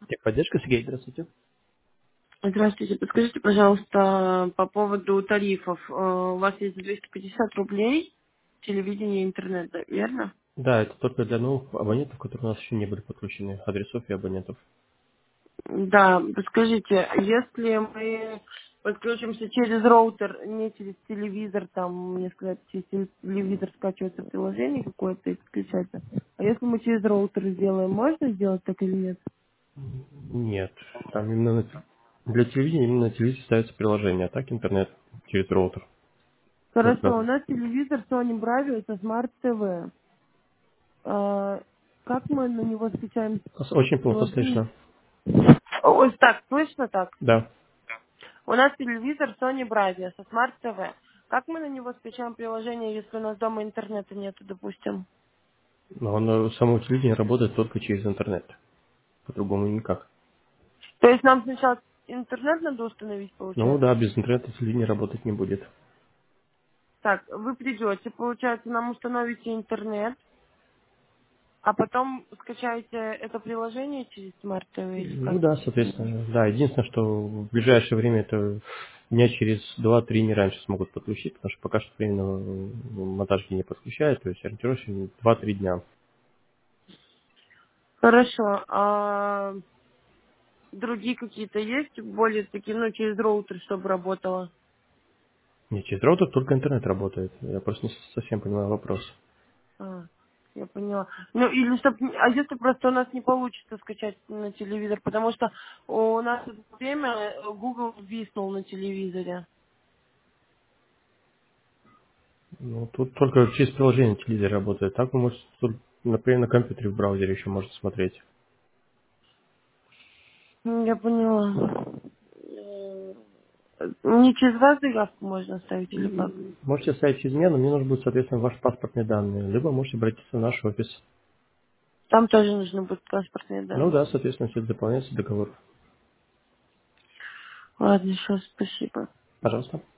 Техподдержка, Сергей, здравствуйте. Здравствуйте. Подскажите, пожалуйста, по поводу тарифов. У вас есть 250 рублей телевидение и интернет, да, верно? Да, это только для новых абонентов, которые у нас еще не были подключены, адресов и абонентов. Да, подскажите, если мы подключимся через роутер, не через телевизор, там, мне сказать, через телевизор скачивается приложение какое-то и подключается. А если мы через роутер сделаем, можно сделать так или нет? Нет, там именно для телевидения именно на телевизоре ставится приложение, а так интернет через роутер. Хорошо, у Только нас телевизор Sony Bravia, это Smart TV. Как мы на него скачаем очень плохо приложение? слышно. Ой, так, точно так? Да, У нас телевизор Sony Bravia со Smart TV. Как мы на него скачаем приложение, если у нас дома интернета нету, допустим? но само телевидение работает только через интернет, по-другому никак. То есть нам сначала интернет надо установить, Ну да, получается? без интернета телевидение работать не будет. Так, вы придете, получается, нам установите интернет, а потом скачаете это приложение через Smart TV или Ну как? да, соответственно, да. Единственное, что в ближайшее время это дня через два-три не раньше смогут подключить, потому что пока что временно монтажки не подключают, то есть ориентировочно два-три дня. Хорошо. А другие какие-то есть, более такие, ну, через роутер, чтобы работало? Не через роутер, только интернет работает. Я просто не совсем понимаю вопрос. А, я поняла. Ну, или чтоб, а если просто у нас не получится скачать на телевизор, потому что у нас в это время Google виснул на телевизоре. Ну, тут только через приложение телевизор работает. Так вы можете, например, на компьютере в браузере еще можете смотреть. Я поняла. Не через вас заявку можно оставить или как? Можете ставить через меня, но мне нужно будет, соответственно, ваши паспортные данные. Либо можете обратиться в наш офис. Там тоже нужны будут паспортные Ну данные. да, соответственно, все это дополняется договор. Ладно, еще спасибо. Пожалуйста.